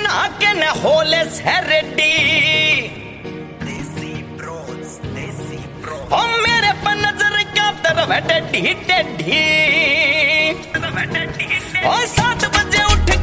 नाके ने होलेस है रेडी ओ मेरे पर नजर क्या तरफ है टेढ़ी टेढ़ी ओ साथ